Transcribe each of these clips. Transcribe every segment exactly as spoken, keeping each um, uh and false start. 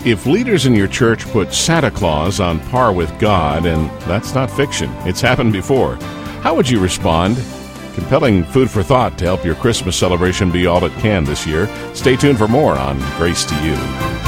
If leaders in your church put Santa Claus on par with God, and that's not fiction, it's happened before, how would you respond? Compelling food for thought to help your Christmas celebration be all it can this year. Stay tuned for more on Grace to You.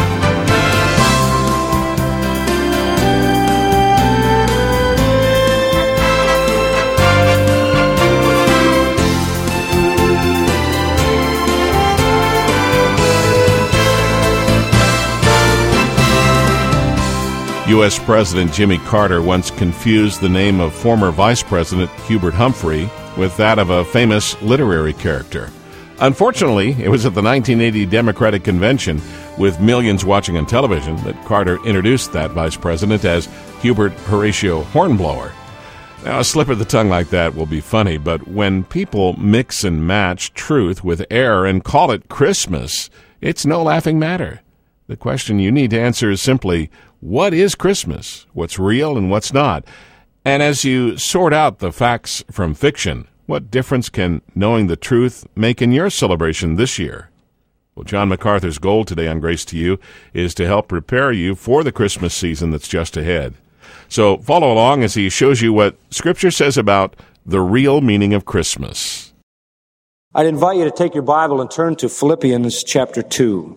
U S President Jimmy Carter once confused the name of former Vice President Hubert Humphrey with that of a famous literary character. Unfortunately, it was at the nineteen eighty Democratic Convention, with millions watching on television, that Carter introduced that vice president as Hubert Horatio Hornblower. Now, a slip of the tongue like that will be funny, but when people mix and match truth with error and call it Christmas, it's no laughing matter. The question you need to answer is simply, what is Christmas? What's real and what's not? And as you sort out the facts from fiction, what difference can knowing the truth make in your celebration this year? Well, John MacArthur's goal today on Grace to You is to help prepare you for the Christmas season that's just ahead. So follow along as he shows you what Scripture says about the real meaning of Christmas. I'd invite you to take your Bible and turn to Philippians chapter two.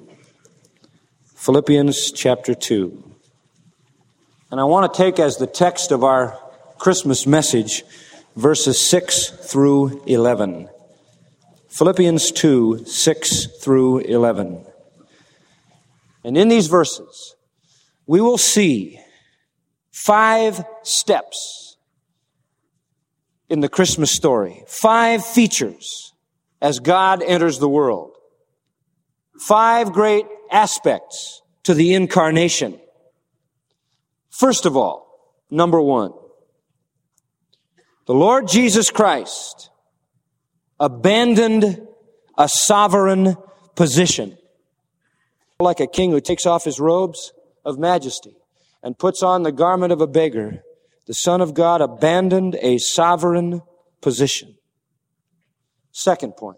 Philippians chapter two. And I want to take as the text of our Christmas message verses six through eleven. Philippians two, six through eleven. And in these verses, we will see five steps in the Christmas story. Five features as God enters the world. Five great aspects to the incarnation. First of all, number one, the Lord Jesus Christ abandoned a sovereign position. Like a king who takes off his robes of majesty and puts on the garment of a beggar, the Son of God abandoned a sovereign position. Second point,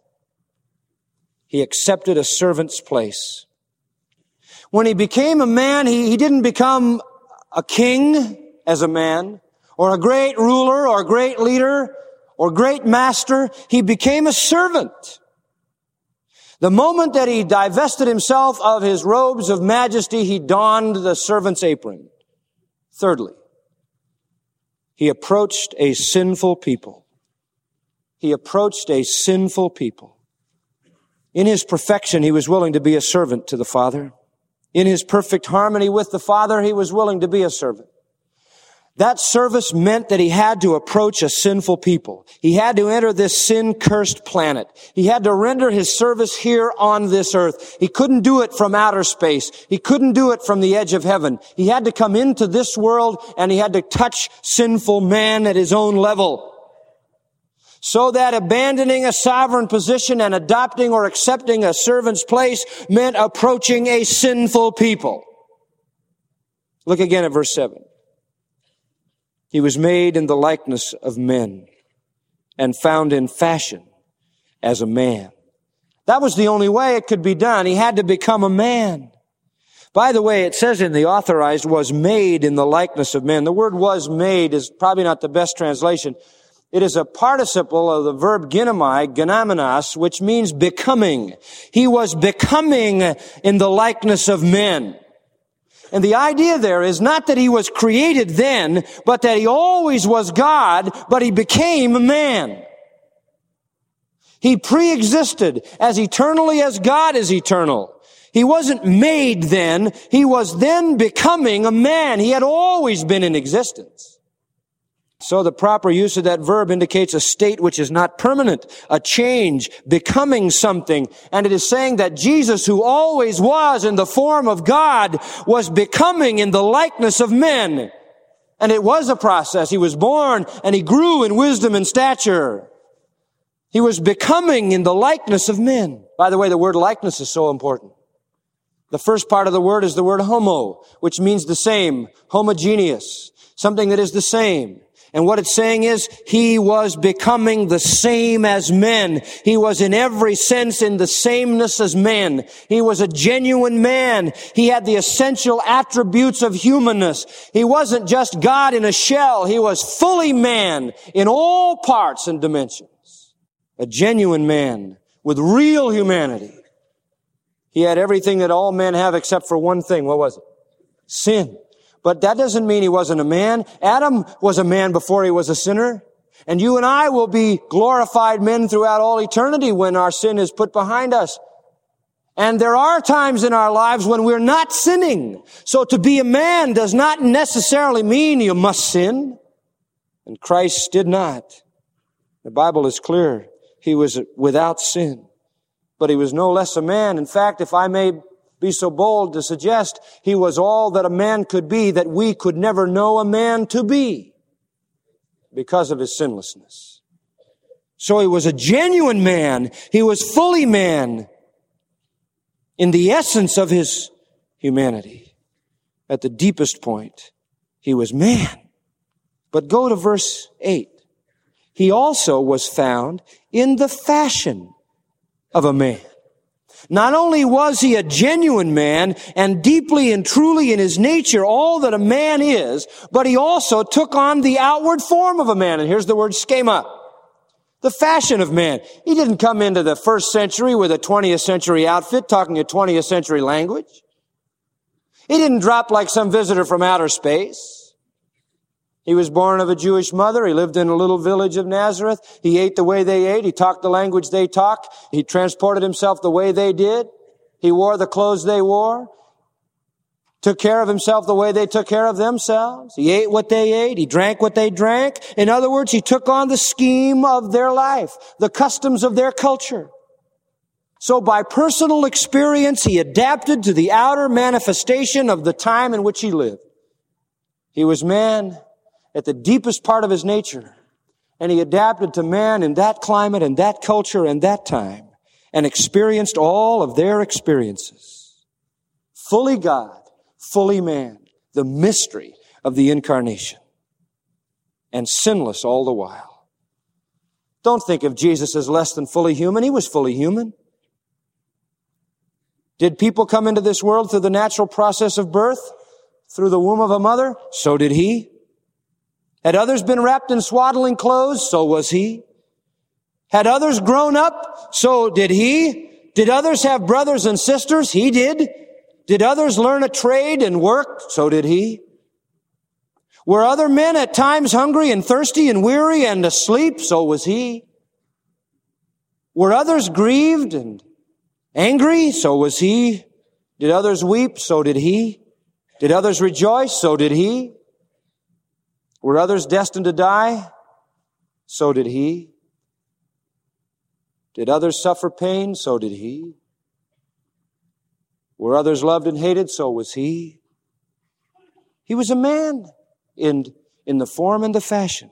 he accepted a servant's place. When he became a man, he, he didn't become a king as a man, or a great ruler, or a great leader, or great master. He became a servant. The moment that he divested himself of his robes of majesty, he donned the servant's apron. Thirdly, he approached a sinful people. He approached a sinful people. In his perfection, he was willing to be a servant to the Father. In his perfect harmony with the Father, he was willing to be a servant. That service meant that he had to approach a sinful people. He had to enter this sin-cursed planet. He had to render his service here on this earth. He couldn't do it from outer space. He couldn't do it from the edge of heaven. He had to come into this world, and he had to touch sinful man at his own level. So that abandoning a sovereign position and adopting or accepting a servant's place meant approaching a sinful people. Look again at verse seven. He was made in the likeness of men and found in fashion as a man. That was the only way it could be done. He had to become a man. By the way, it says in the Authorized, was made in the likeness of men. The word was made is probably not the best translation. It is a participle of the verb ginomai, genomenos, which means becoming. He was becoming in the likeness of men. And the idea there is not that he was created then, but that he always was God, but he became a man. He pre-existed as eternally as God is eternal. He wasn't made then. He was then becoming a man. He had always been in existence. So the proper use of that verb indicates a state which is not permanent, a change, becoming something. And it is saying that Jesus, who always was in the form of God, was becoming in the likeness of men. And it was a process. He was born and he grew in wisdom and stature. He was becoming in the likeness of men. By the way, the word likeness is so important. The first part of the word is the word homo, which means the same, homogeneous, something that is the same. And what it's saying is, he was becoming the same as men. He was in every sense in the sameness as men. He was a genuine man. He had the essential attributes of humanness. He wasn't just God in a shell. He was fully man in all parts and dimensions. A genuine man with real humanity. He had everything that all men have except for one thing. What was it? Sin. But that doesn't mean he wasn't a man. Adam was a man before he was a sinner. And you and I will be glorified men throughout all eternity when our sin is put behind us. And there are times in our lives when we're not sinning. So to be a man does not necessarily mean you must sin. And Christ did not. The Bible is clear. He was without sin. But he was no less a man. In fact, if I may be so bold to suggest, he was all that a man could be that we could never know a man to be because of his sinlessness. So he was a genuine man. He was fully man in the essence of his humanity. At the deepest point, he was man. But go to verse eight. He also was found in the fashion of a man. Not only was he a genuine man and deeply and truly in his nature all that a man is, but he also took on the outward form of a man. And here's the word schema. The fashion of man. He didn't come into the first century with a twentieth century outfit talking a twentieth century language. He didn't drop like some visitor from outer space. He was born of a Jewish mother. He lived in a little village of Nazareth. He ate the way they ate. He talked the language they talked. He transported himself the way they did. He wore the clothes they wore. Took care of himself the way they took care of themselves. He ate what they ate. He drank what they drank. In other words, he took on the scheme of their life, the customs of their culture. So by personal experience, he adapted to the outer manifestation of the time in which he lived. He was man at the deepest part of his nature. And he adapted to man in that climate and that culture and that time and experienced all of their experiences. Fully God, fully man, the mystery of the incarnation. And sinless all the while. Don't think of Jesus as less than fully human. He was fully human. Did people come into this world through the natural process of birth? Through the womb of a mother? So did he. Had others been wrapped in swaddling clothes? So was he. Had others grown up? So did he. Did others have brothers and sisters? He did. Did others learn a trade and work? So did he. Were other men at times hungry and thirsty and weary and asleep? So was he. Were others grieved and angry? So was he. Did others weep? So did he. Did others rejoice? So did he. Were others destined to die? So did he. Did others suffer pain? So did he. Were others loved and hated? So was he. He was a man in, in the form and the fashion.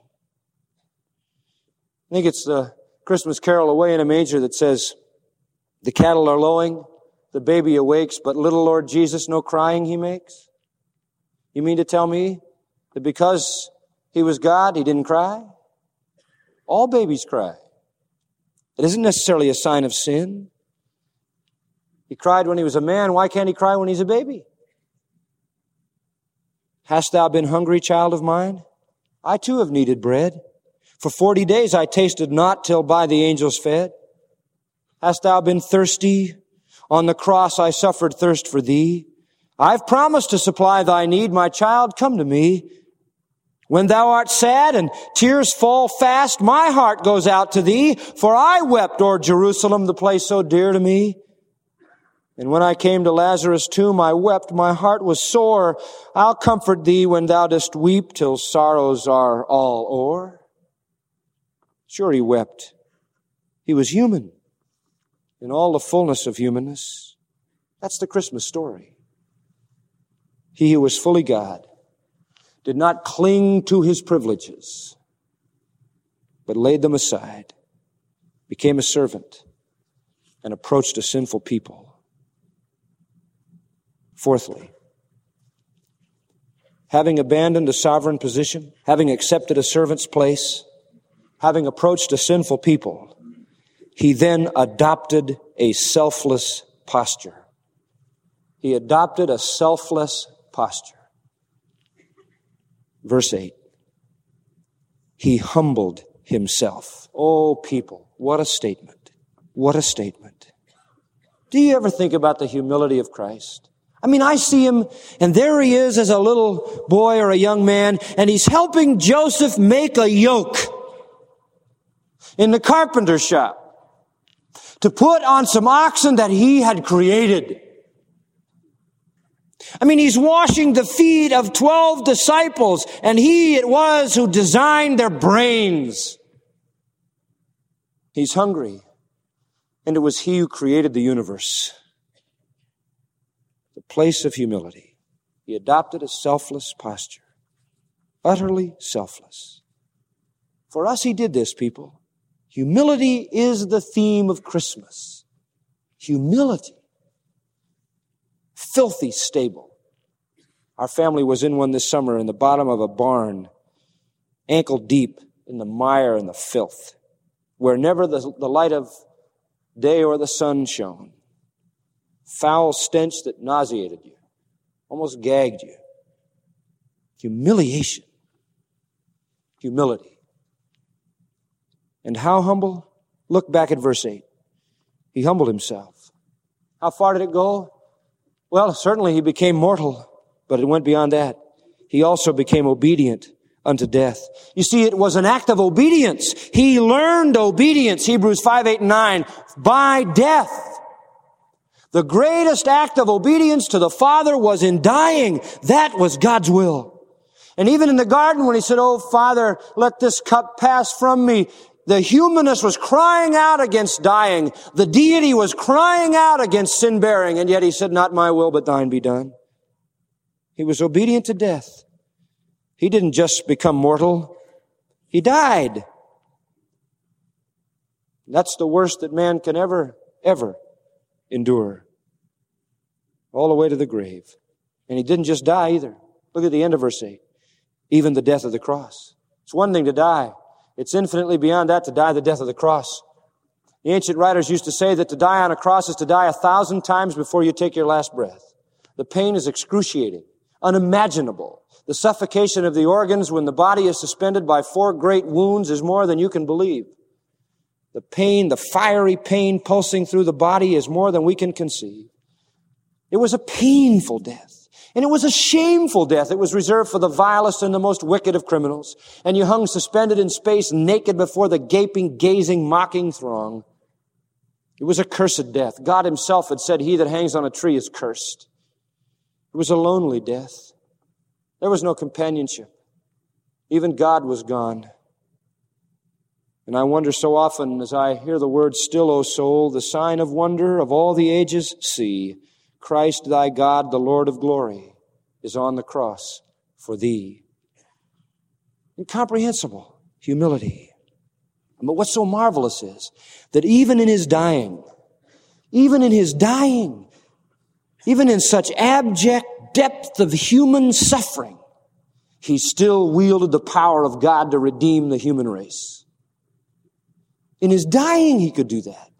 I think it's the Christmas carol Away in a Manger that says, the cattle are lowing, the baby awakes, but little Lord Jesus no crying he makes. You mean to tell me that because he was God, he didn't cry? All babies cry. It isn't necessarily a sign of sin. He cried when he was a man. Why can't he cry when he's a baby? Hast thou been hungry, child of mine? I too have needed bread. For forty days I tasted not till by the angels fed. Hast thou been thirsty? On the cross I suffered thirst for thee. I've promised to supply thy need. My child, come to me. When thou art sad and tears fall fast, my heart goes out to thee, for I wept o'er Jerusalem, the place so dear to me. And when I came to Lazarus' tomb, I wept, my heart was sore. I'll comfort thee when thou dost weep till sorrows are all o'er. Sure, he wept. He was human in all the fullness of humanness. That's the Christmas story. He who was fully God did not cling to his privileges, but laid them aside, became a servant, and approached a sinful people. Fourthly, having abandoned a sovereign position, having accepted a servant's place, having approached a sinful people, he then adopted a selfless posture. He adopted a selfless posture. Verse eight. He humbled himself. Oh, people, what a statement. What a statement. Do you ever think about the humility of Christ? I mean, I see him, and there he is as a little boy or a young man, and he's helping Joseph make a yoke in the carpenter shop to put on some oxen that he had created. I mean, he's washing the feet of twelve disciples, and he it was who designed their brains. He's hungry, and it was he who created the universe. The place of humility. He adopted a selfless posture. Utterly selfless. For us, he did this, people. Humility is the theme of Christmas. Humility. Filthy stable. Our family was in one this summer in the bottom of a barn, ankle deep in the mire and the filth, where never the, the light of day or the sun shone. Foul stench that nauseated you, almost gagged you. Humiliation. Humility. And how humble? Look back at verse eight. He humbled himself. How far did it go? Well, certainly he became mortal, but it went beyond that. He also became obedient unto death. You see, it was an act of obedience. He learned obedience, Hebrews five, eight, and nine, by death. The greatest act of obedience to the Father was in dying. That was God's will. And even in the garden when he said, "Oh, Father, let this cup pass from me," the humanist was crying out against dying. The deity was crying out against sin-bearing. And yet he said, "Not my will, but thine be done." He was obedient to death. He didn't just become mortal. He died. That's the worst that man can ever, ever endure. All the way to the grave. And he didn't just die either. Look at the end of verse eight. Even the death of the cross. It's one thing to die. It's infinitely beyond that to die the death of the cross. The ancient writers used to say that to die on a cross is to die a thousand times before you take your last breath. The pain is excruciating, unimaginable. The suffocation of the organs when the body is suspended by four great wounds is more than you can believe. The pain, the fiery pain pulsing through the body is more than we can conceive. It was a painful death. And it was a shameful death. It was reserved for the vilest and the most wicked of criminals. And you hung suspended in space, naked before the gaping, gazing, mocking throng. It was a cursed death. God himself had said, "He that hangs on a tree is cursed." It was a lonely death. There was no companionship. Even God was gone. And I wonder so often as I hear the word, "Still, O soul, the sign of wonder of all the ages, see, Christ thy God, the Lord of glory, is on the cross for thee." Incomprehensible humility. But what's so marvelous is that even in his dying, even in his dying, even in such abject depth of human suffering, he still wielded the power of God to redeem the human race. In his dying, he could do that.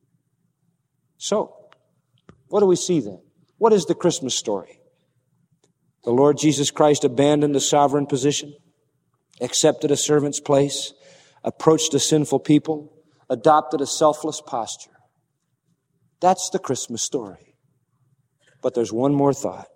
So, what do we see then? What is the Christmas story? The Lord Jesus Christ abandoned a sovereign position, accepted a servant's place, approached a sinful people, adopted a selfless posture. That's the Christmas story. But there's one more thought.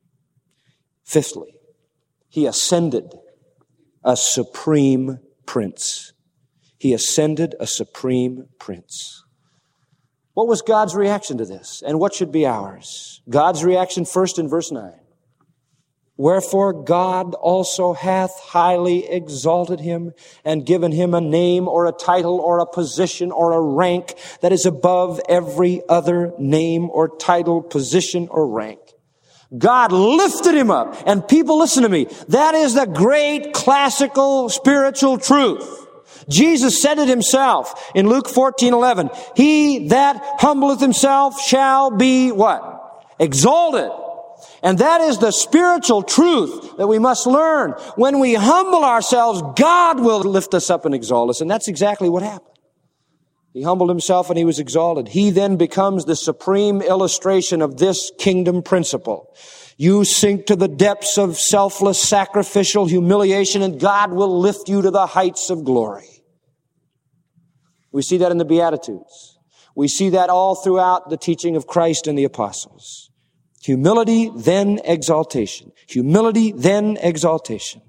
Fifthly, he ascended a supreme prince. He ascended a supreme prince. What was God's reaction to this? And what should be ours? God's reaction first in verse nine. Wherefore God also hath highly exalted him and given him a name or a title or a position or a rank that is above every other name or title, position or rank. God lifted him up. And people, listen to me. That is the great classical spiritual truth. Jesus said it himself in Luke fourteen eleven. He that humbleth himself shall be what? Exalted. And that is the spiritual truth that we must learn. When we humble ourselves, God will lift us up and exalt us. And that's exactly what happened. He humbled himself and he was exalted. He then becomes the supreme illustration of this kingdom principle. You sink to the depths of selfless, sacrificial humiliation, and God will lift you to the heights of glory. We see that in the Beatitudes. We see that all throughout the teaching of Christ and the apostles. Humility, then exaltation. Humility, then exaltation.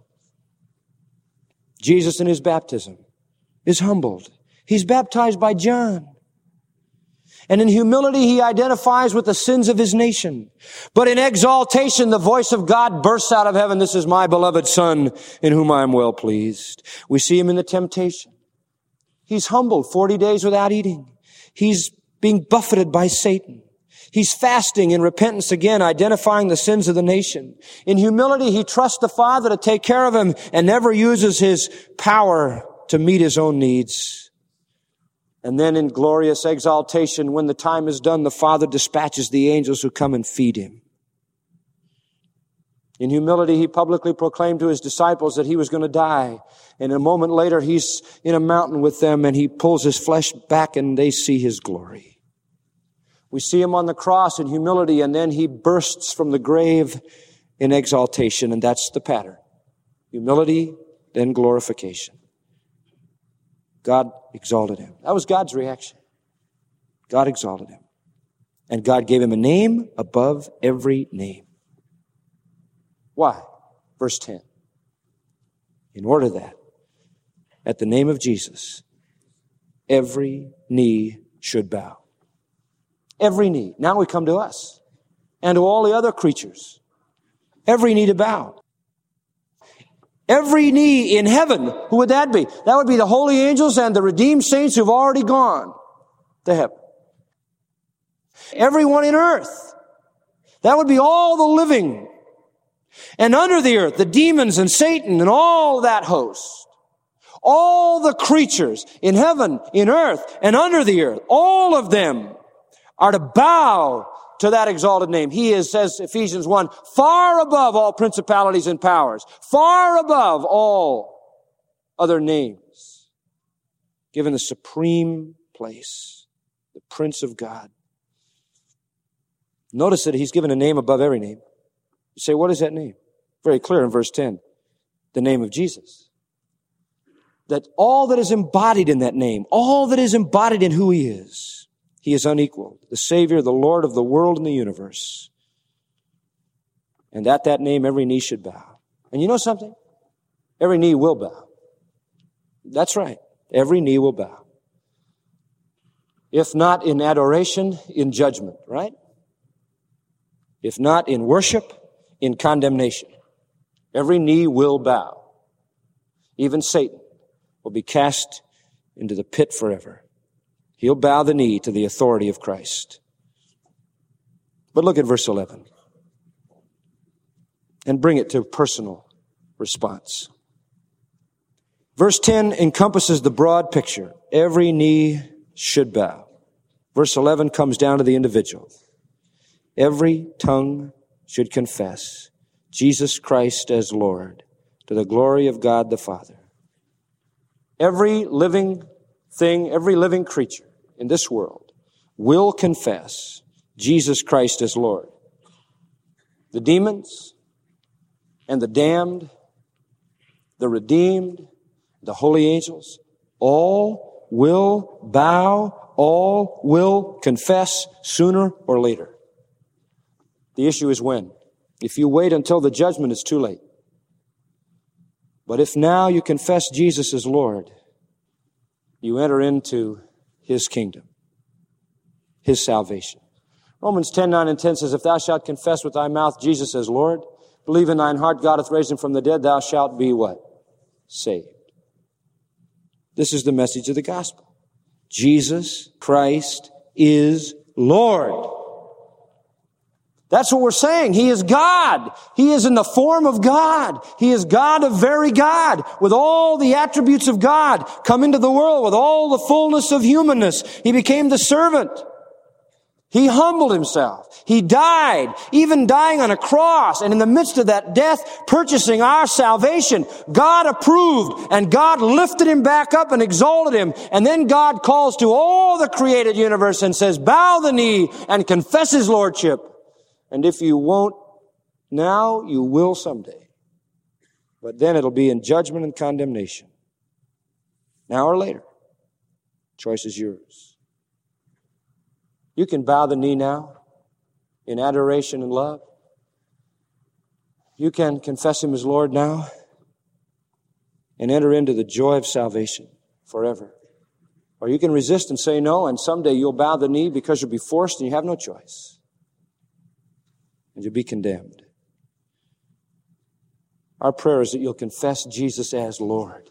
Jesus in his baptism is humbled. He's baptized by John. And in humility, he identifies with the sins of his nation. But in exaltation, the voice of God bursts out of heaven. This is my beloved Son, in whom I am well pleased. We see him in the temptation. He's humbled forty days without eating. He's being buffeted by Satan. He's fasting in repentance again, identifying the sins of the nation. In humility, he trusts the Father to take care of him and never uses his power to meet his own needs. And then in glorious exaltation, when the time is done, the Father dispatches the angels who come and feed him. In humility, he publicly proclaimed to his disciples that he was going to die. And a moment later, he's in a mountain with them and he pulls his flesh back and they see his glory. We see him on the cross in humility and then he bursts from the grave in exaltation. And that's the pattern. Humility, then glorification. God exalted him. That was God's reaction. God exalted him. And God gave him a name above every name. Why? Verse ten. In order that, at the name of Jesus, every knee should bow. Every knee. Now we come to us and to all the other creatures. Every knee to bow. Every knee in heaven, who would that be? That would be the holy angels and the redeemed saints who've already gone to heaven. Everyone in earth. That would be all the living. And under the earth, the demons and Satan and all that host. All the creatures in heaven, in earth, and under the earth, all of them are to bow to that exalted name. He is, says Ephesians one, far above all principalities and powers, far above all other names, given the supreme place, the Prince of God. Notice that he's given a name above every name. You say, what is that name? Very clear in verse ten. The name of Jesus. That all that is embodied in that name, all that is embodied in who he is, he is unequaled, the Savior, the Lord of the world and the universe. And at that name, every knee should bow. And you know something? Every knee will bow. That's right. Every knee will bow. If not in adoration, in judgment, right? If not in worship, in condemnation. Every knee will bow. Even Satan will be cast into the pit forever. He'll bow the knee to the authority of Christ. But look at verse eleven. And bring it to personal response. Verse ten encompasses the broad picture. Every knee should bow. Verse eleven comes down to the individual. Every tongue should confess Jesus Christ as Lord to the glory of God the Father. Every living thing, every living creature in this world will confess Jesus Christ as Lord. The demons and the damned, the redeemed, the holy angels, all will bow, all will confess sooner or later. The issue is when. If you wait until the judgment, it's too late. But if now you confess Jesus as Lord, you enter into his kingdom, his salvation. Romans ten, nine and ten says, if thou shalt confess with thy mouth Jesus as Lord, believe in thine heart God hath raised him from the dead, thou shalt be what? Saved. This is the message of the gospel. Jesus Christ is Lord. That's what we're saying. He is God. He is in the form of God. He is God of very God, with all the attributes of God, come into the world with all the fullness of humanness. He became the servant. He humbled himself. He died, even dying on a cross. And in the midst of that death, purchasing our salvation, God approved and God lifted him back up and exalted him. And then God calls to all the created universe and says, bow the knee and confess his lordship. And if you won't now, you will someday. But then it'll be in judgment and condemnation. Now or later. Choice is yours. You can bow the knee now in adoration and love. You can confess him as Lord now and enter into the joy of salvation forever. Or you can resist and say no, and someday you'll bow the knee because you'll be forced and you have no choice. And you'll be condemned. Our prayer is that you'll confess Jesus as Lord.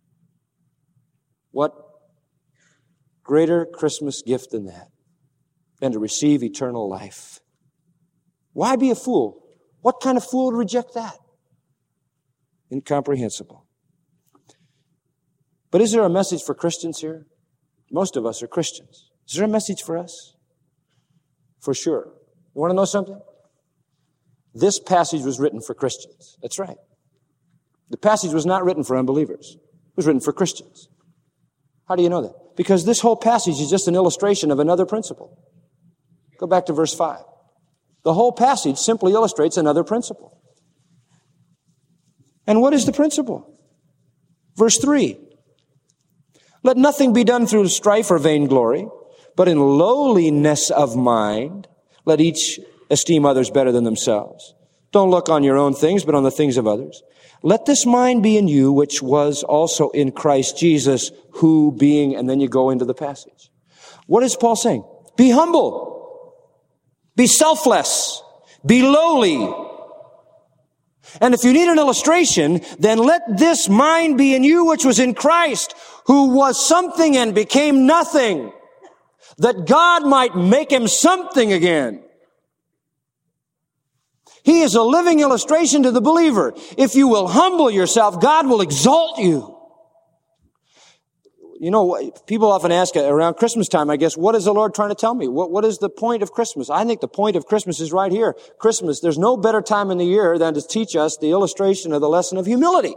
What greater Christmas gift than that? Than to receive eternal life. Why be a fool? What kind of fool would reject that? Incomprehensible. But is there a message for Christians here? Most of us are Christians. Is there a message for us? For sure. You want to know something? This passage was written for Christians. That's right. The passage was not written for unbelievers. It was written for Christians. How do you know that? Because this whole passage is just an illustration of another principle. Go back to verse five. The whole passage simply illustrates another principle. And what is the principle? Verse three. Let nothing be done through strife or vainglory, but in lowliness of mind, let each esteem others better than themselves. Don't look on your own things, but on the things of others. Let this mind be in you, which was also in Christ Jesus, who being, and then you go into the passage. What is Paul saying? Be humble. Be selfless. Be lowly. And if you need an illustration, then let this mind be in you which was in Christ, who was something and became nothing, that God might make him something again. He is a living illustration to the believer. If you will humble yourself, God will exalt you. You know, people often ask around Christmas time, I guess, what is the Lord trying to tell me? What, what is the point of Christmas? I think the point of Christmas is right here. Christmas, there's no better time in the year than to teach us the illustration of the lesson of humility.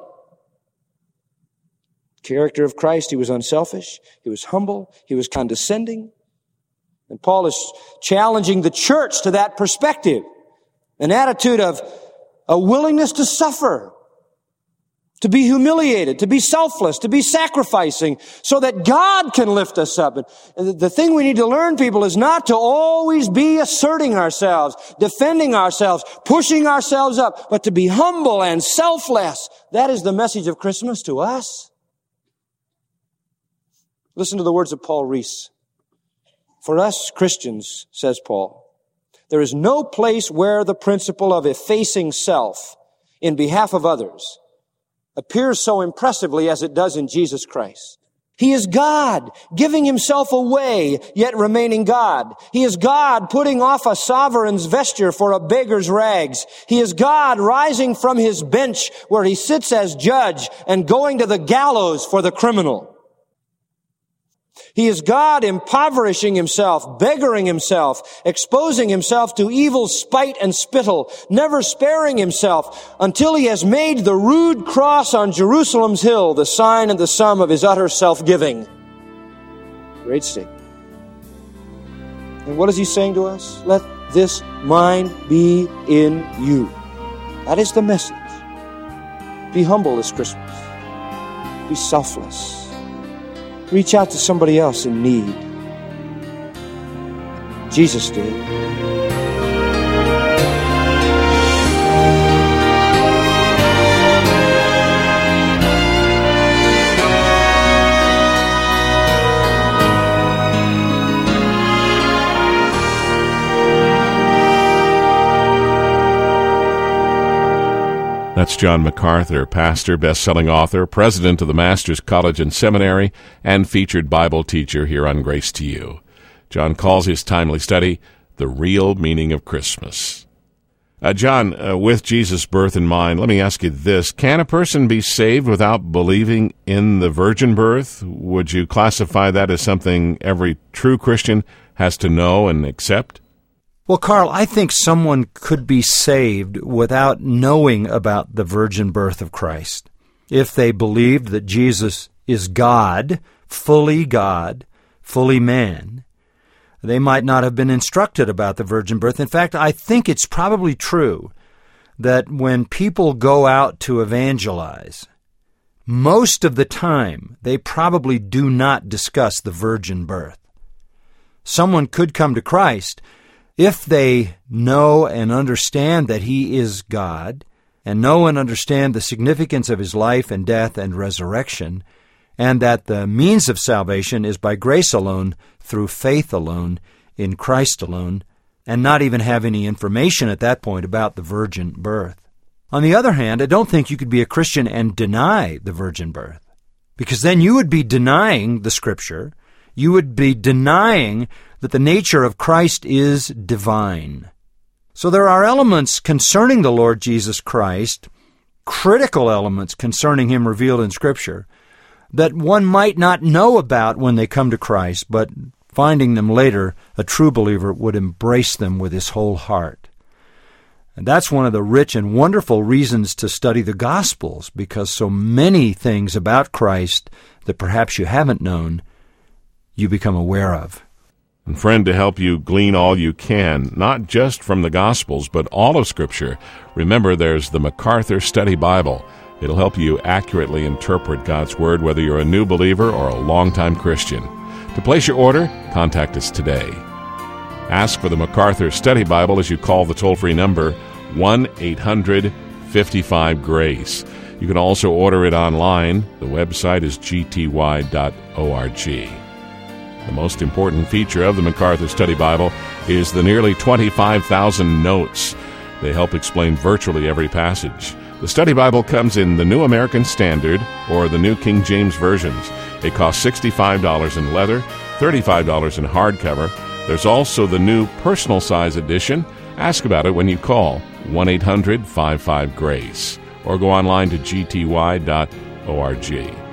Character of Christ, he was unselfish, he was humble, he was condescending. And Paul is challenging the church to that perspective. An attitude of a willingness to suffer, to be humiliated, to be selfless, to be sacrificing, so that God can lift us up. And the thing we need to learn, people, is not to always be asserting ourselves, defending ourselves, pushing ourselves up, but to be humble and selfless. That is the message of Christmas to us. Listen to the words of Paul Rees. For us Christians, says Paul, there is no place where the principle of effacing self in behalf of others appears so impressively as it does in Jesus Christ. He is God, giving himself away, yet remaining God. He is God, putting off a sovereign's vesture for a beggar's rags. He is God, rising from his bench where he sits as judge and going to the gallows for the criminal. He is God impoverishing himself, beggaring himself, exposing himself to evil spite and spittle, never sparing himself until he has made the rude cross on Jerusalem's hill the sign and the sum of his utter self-giving. Great statement. And what is he saying to us? Let this mind be in you. That is the message. Be humble this Christmas. Be selfless. Reach out to somebody else in need. Jesus did. That's John MacArthur, pastor, best-selling author, president of the Masters College and Seminary, and featured Bible teacher here on Grace to You. John calls his timely study, The Real Meaning of Christmas. Uh, John, uh, with Jesus' birth in mind, let me ask you this. Can a person be saved without believing in the virgin birth? Would you classify that as something every true Christian has to know and accept? Well, Carl, I think someone could be saved without knowing about the virgin birth of Christ. If they believed that Jesus is God, fully God, fully man, they might not have been instructed about the virgin birth. In fact, I think it's probably true that when people go out to evangelize, most of the time they probably do not discuss the virgin birth. Someone could come to Christ if they know and understand that He is God, and know and understand the significance of His life and death and resurrection, and that the means of salvation is by grace alone, through faith alone, in Christ alone, and not even have any information at that point about the virgin birth. On the other hand, I don't think you could be a Christian and deny the virgin birth, because then you would be denying the Scripture. You would be denying that the nature of Christ is divine. So there are elements concerning the Lord Jesus Christ, critical elements concerning Him revealed in Scripture, that one might not know about when they come to Christ, but finding them later, a true believer would embrace them with his whole heart. And that's one of the rich and wonderful reasons to study the Gospels, because so many things about Christ that perhaps you haven't known, you become aware of. And friend, to help you glean all you can, not just from the Gospels, but all of Scripture, remember there's the MacArthur Study Bible. It'll help you accurately interpret God's Word, whether you're a new believer or a longtime Christian. To place your order, contact us today. Ask for the MacArthur Study Bible as you call the toll-free number one eight hundred fifty-five GRACE. You can also order it online. The website is g t y dot org. The most important feature of the MacArthur Study Bible is the nearly twenty-five thousand notes. They help explain virtually every passage. The Study Bible comes in the New American Standard or the New King James versions. It costs sixty-five dollars in leather, thirty-five dollars in hardcover. There's also the new personal size edition. Ask about it when you call one eight hundred fifty-five GRACE or go online to g t y dot org.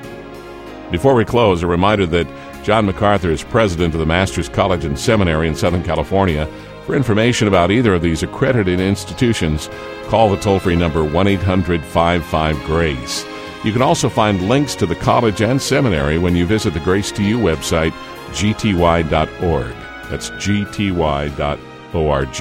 Before we close, a reminder that John MacArthur is president of the Masters College and Seminary in Southern California. For information about either of these accredited institutions, call the toll-free number one eight hundred fifty-five GRACE. You can also find links to the college and seminary when you visit the Grace to You website, g t y dot org. That's g t y dot org.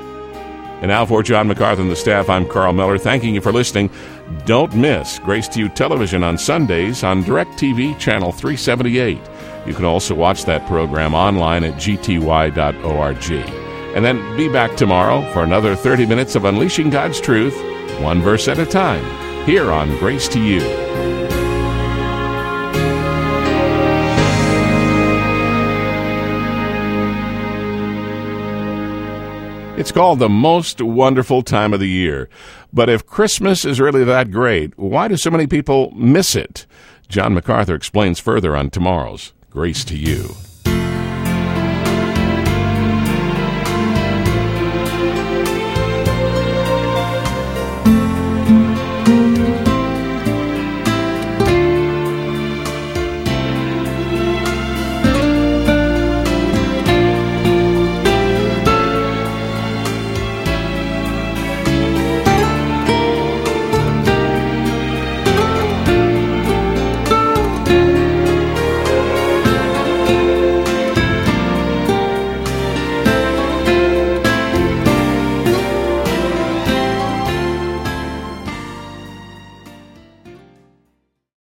And now for John MacArthur and the staff, I'm Carl Miller, thanking you for listening. Don't miss Grace to You television on Sundays on DirecTV Channel three seventy-eight. You can also watch that program online at g t y dot org. And then be back tomorrow for another thirty minutes of Unleashing God's Truth, one verse at a time, here on Grace to You. It's called the most wonderful time of the year. But if Christmas is really that great, why do so many people miss it? John MacArthur explains further on tomorrow's Grace to You.